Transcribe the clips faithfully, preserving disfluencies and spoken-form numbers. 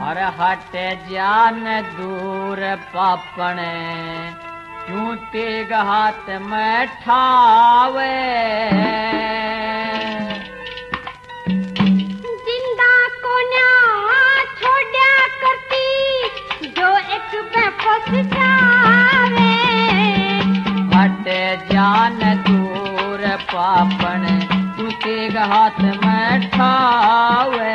और हट जान दूर पापण क्यों तेग हाथ में ठावे जिंदा को न्या छोड़ा करती जो एक बेफस जावे हट जान दूर पापण क्यों तेग हाथ में ठावे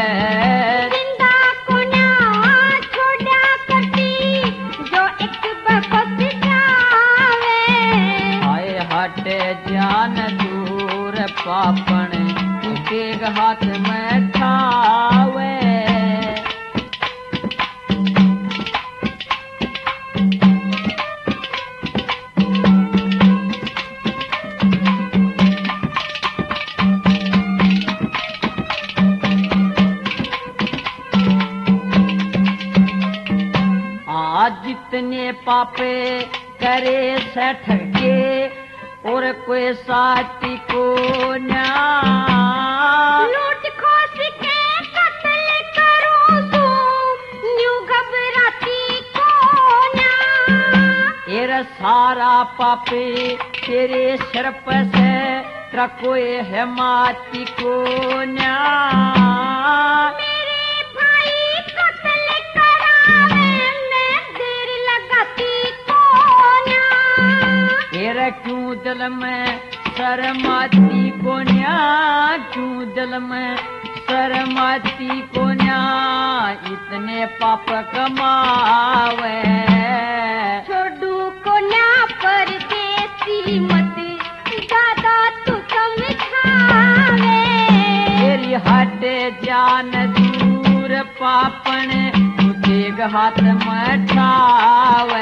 जान दूर पापण तेग हाथ में ठावे आज जितने पापे करे से ठगे और कोई साथी को ना लूट खोस के कत्ल करूं तू न्यू घबराती को ना तेरा सारा पापे तेरे सिर पर से तेरा कोई हिमाती को ना मेरे भाई कत्ल करावे मैं देर लगाती को ना तेरा क्यों दिल में शर्माती को न्या क्यों दिल में शर्माती को न्या इतने पाप कमावे छोड़ू को न्या परदेसी मत दादा तू समझावे तेरी हट जान दूर पापण तेग हाथ में ठावे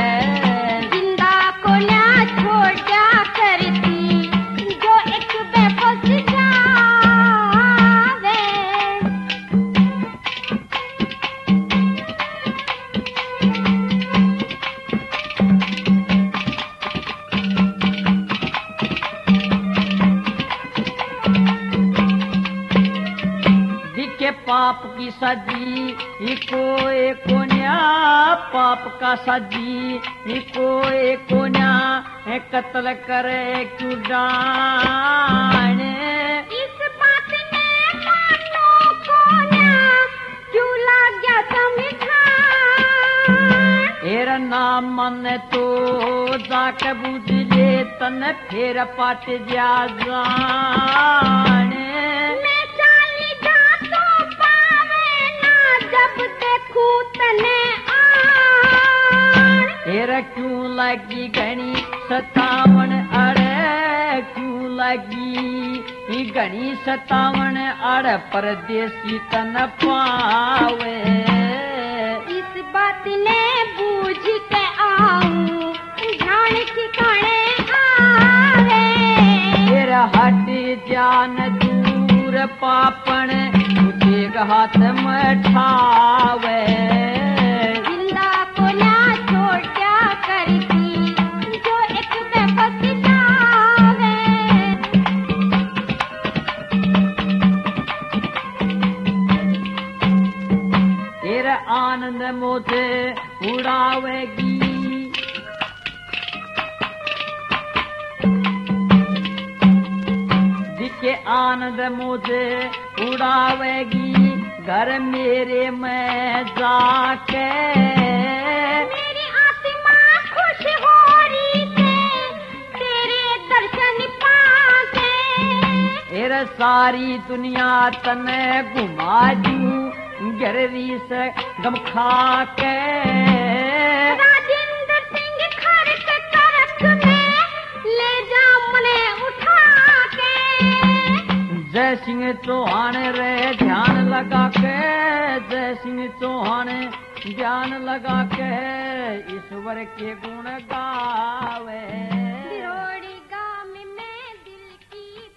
पाप की सजी इको एको न्या पाप का सजी इको एको न्या कत्ल करे क्यों डाने इस बात ने मानो को न्या क्यों लग गया समझान एरा नाम मन तो जाके बुझ ले तन फिर पाट जा जाने तेरा क्यों लगी घनी सतावन अड़े क्यों लगी घनी सतावन अड़ परदेसी तन पावे इस बात ने बूझ के आऊं ध्यान ठिकाने आवे तेरा हट जान दूर पापण तेग हाथ में ठावे आनंद मोते उड़ावेगी जिसके आनंद मोते उड़ावेगी घर मेरे में जाके मेरी आत्मा खुश हो रही है तेरे दर्शन पाके तेरे सारी दुनिया तने घुमा दूं गररी से गम खा के राजेंद्र सिंह खड़क करक में ले जा मने उठा के जय सिंह चौहान रे ध्यान लगा के जय सिंह चौहान ध्यान लगा के ईश्वर के गुण गावे।